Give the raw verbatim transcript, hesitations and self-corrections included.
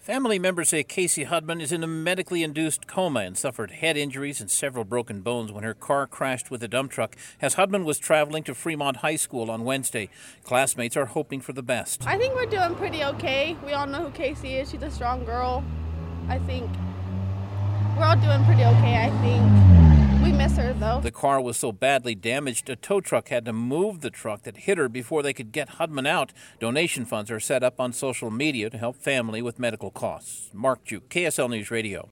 Family members say Casey Hudman is in a medically induced coma and suffered head injuries and several broken bones when her car crashed with a dump truck as Hudman was traveling to Fremont High School on Wednesday. Classmates are hoping for the best. I think we're doing pretty okay. We all know who Casey is. She's a strong girl. I think we're all doing pretty okay, I think. We miss her, though. The car was so badly damaged, a tow truck had to move the truck that hit her before they could get Hudman out. Donation funds are set up on social media to help family with medical costs. Mark Juke, K S L News Radio.